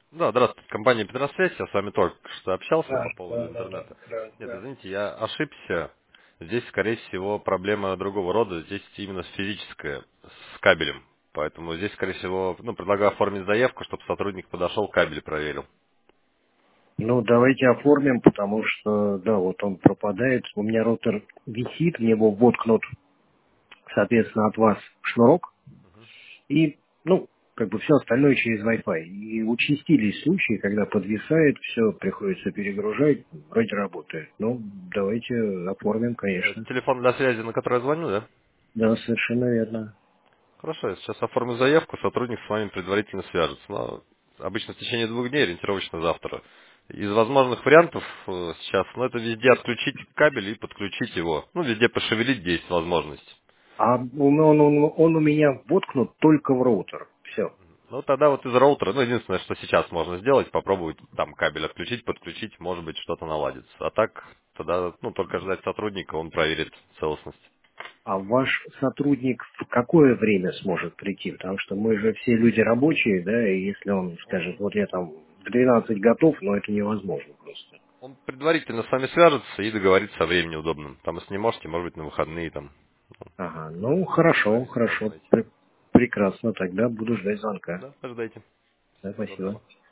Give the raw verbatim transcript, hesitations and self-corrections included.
Да, здравствуйте, компания Петросвязь, я с вами только что общался Да, по поводу да, да, да, интернета. да, Нет, да. извините, я ошибся. Здесь, скорее всего, проблема другого рода, здесь именно физическая, с кабелем. Поэтому здесь, скорее всего, ну, предлагаю оформить заявку, чтобы сотрудник подошел, кабель проверил. Ну, давайте оформим, потому что, да, вот он пропадает. У меня роутер висит, в него воткнут, соответственно, от вас шнурок. И, ну, как бы все остальное через Wi-Fi. И участились случаи, когда подвисает, все приходится перегружать, вроде работает. Ну, давайте оформим, Это конечно. телефон для связи, на который я звоню, да? Да, совершенно верно. Хорошо, я сейчас оформлю заявку, сотрудник с вами предварительно свяжется. Но обычно в течение двух дней, ориентировочно завтра. Из возможных вариантов э, сейчас, ну, это везде отключить кабель и подключить его. Ну, везде пошевелить, где есть возможность. А он, он, он- он у меня воткнут только в роутер. Все. Ну, тогда вот из роутера, ну, единственное, что сейчас можно сделать, попробовать там кабель отключить, подключить, может быть, что-то наладится. А так, тогда, ну, только ждать сотрудника, он проверит целостность. А ваш сотрудник в какое время сможет прийти? Потому что мы же все люди рабочие, да, и если он скажет, Он, вот я там в двенадцать готов, но это невозможно просто. он предварительно с вами свяжется и договорится о времени удобном. Там, если не можете, может быть, на выходные там. Ага, ну хорошо, Проверить, сможете хорошо, найти. Пр- прекрасно, тогда буду ждать звонка. Да, ожидайте. Да, Всего спасибо. доброго.